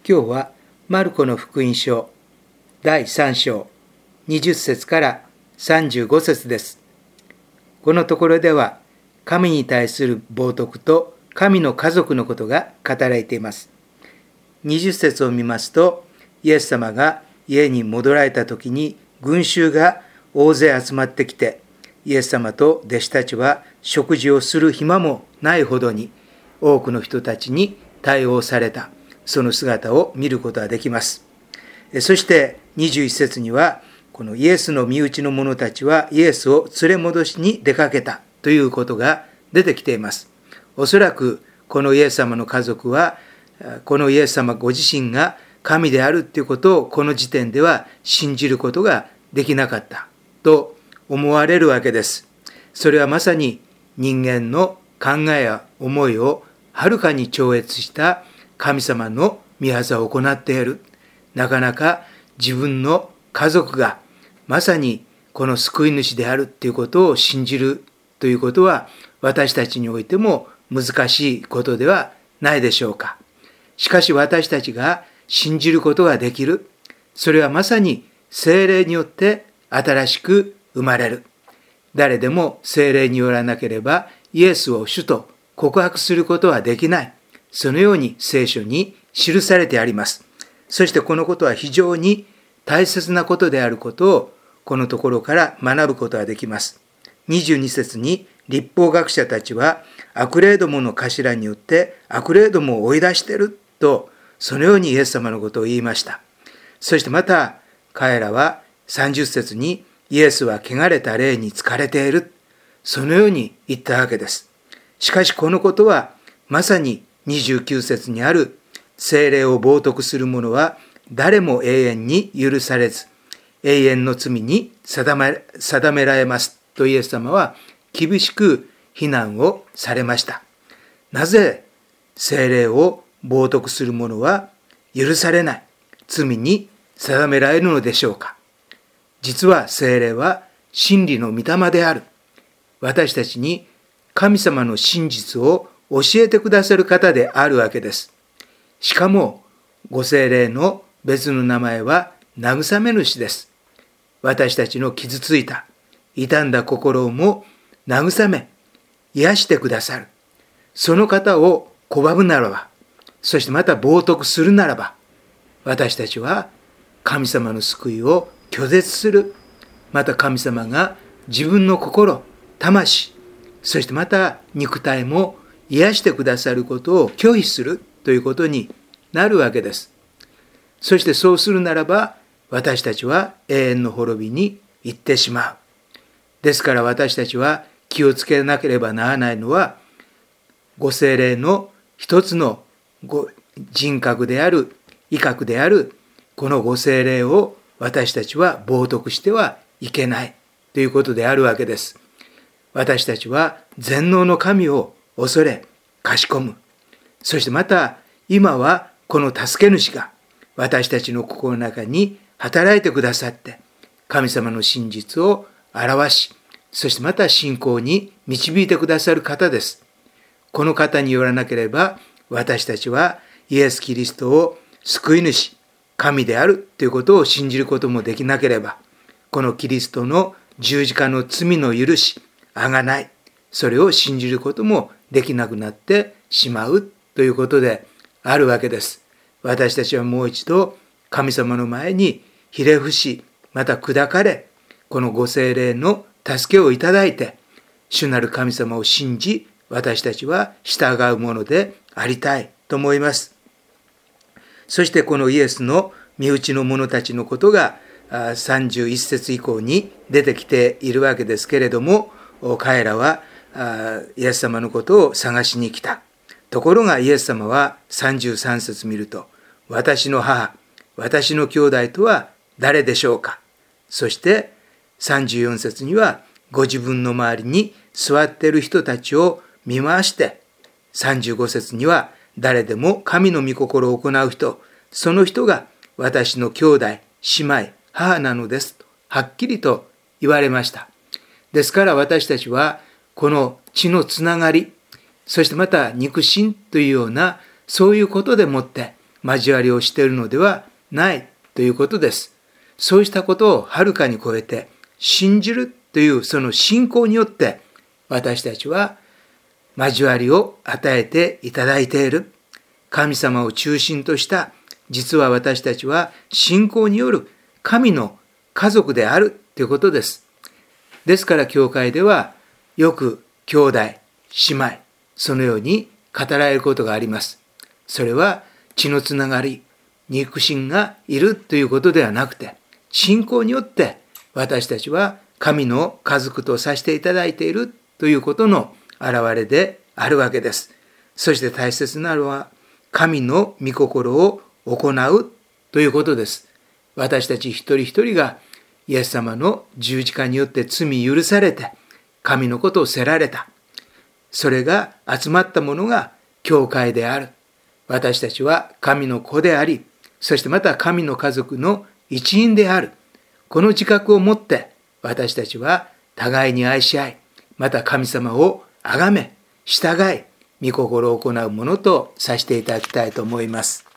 今日はマルコの福音書第3章20節から35節です。このところでは神に対する冒涜と神の家族のことが語られています。20節を見ますと、イエス様が家に戻られた時に群衆が大勢集まってきて、イエス様と弟子たちは食事をする暇もないほどに多くの人たちに対応された、その姿を見ることができます。そして21節には、このイエスの身内の者たちはイエスを連れ戻しに出かけたということが出てきています。おそらくこのイエス様の家族は、このイエス様ご自身が神であるということをこの時点では信じることができなかったと思われるわけです。それはまさに人間の考えや思いをはるかに超越した神様の御業を行っている。なかなか自分の家族がまさにこの救い主であるということを信じるということは、私たちにおいても難しいことではないでしょうか。しかし私たちが信じることができる。それはまさに聖霊によって新しく生まれる。誰でも聖霊によらなければイエスを主と告白することはできない。そのように聖書に記されてあります。そしてこのことは非常に大切なことであることをこのところから学ぶことができます。22節に律法学者たちは悪霊どもの頭によって悪霊どもを追い出していると、そのようにイエス様のことを言いました。そしてまた彼らは30節にイエスは汚れた霊に疲れている、そのように言ったわけです。しかしこのことはまさに29節にある聖霊を冒涜する者は誰も永遠に許されず永遠の罪に定められますとイエス様は厳しく非難をされました。なぜ聖霊を冒涜する者は許されない、罪に定められるのでしょうか。実は聖霊は真理の御霊である。私たちに神様の真実を教えてくださる方であるわけです。しかもご聖霊の別の名前は慰め主です。私たちの傷ついた傷んだ心をも慰め癒してくださる。その方を拒むならば、そしてまた冒涜するならば、私たちは神様の救いを拒絶する。また神様が自分の心、魂、そしてまた肉体も癒してくださることを拒否するということになるわけです。そしてそうするならば、私たちは永遠の滅びに行ってしまう。ですから私たちは気をつけなければならないのは、ご聖霊の一つの人格である、威嚇である、このご聖霊を私たちは冒涜してはいけないということであるわけです。私たちは全能の神を恐れ、かしこむ。そしてまた今はこの助け主が私たちの心の中に働いてくださって、神様の真実を表し、そしてまた信仰に導いてくださる方です。この方によらなければ、私たちはイエス・キリストを救い主、神であるということを信じることもできなければ、このキリストの十字架の罪の許し、贖い、それを信じることもできなくなってしまうということであるわけです。私たちはもう一度神様の前にひれ伏し、また砕かれ、このご聖霊の助けをいただいて、主なる神様を信じ、私たちは従うものでありたいと思います。そしてこのイエスの身内の者たちのことが31節以降に出てきているわけですけれども、彼らはイエス様のことを探しに来た。ところがイエス様は33節見ると、私の母、私の兄弟とは誰でしょうか。そして34節には、ご自分の周りに座っている人たちを見回して、35節には、誰でも神の御心を行う人、その人が私の兄弟、姉妹、母なのですとはっきりと言われました。ですから私たちはこの血のつながり、そしてまた肉親というようなそういうことでもって交わりをしているのではないということです。そうしたことをはるかに超えて信じるというその信仰によって私たちは交わりを与えていただいている。神様を中心とした実は私たちは信仰による神の家族であるということです。ですから教会ではよく兄弟、姉妹、そのように語られることがあります。それは血のつながり、肉親がいるということではなくて、信仰によって私たちは神の家族とさせていただいているということの表れであるわけです。そして大切なのは神の御心を行うということです。私たち一人一人がイエス様の十字架によって罪許されて神のことをせられた。それが集まったものが教会である。私たちは神の子であり、そしてまた神の家族の一員である。この自覚を持って私たちは互いに愛し合い、また神様を崇め、従い、御心を行うものとさせていただきたいと思います。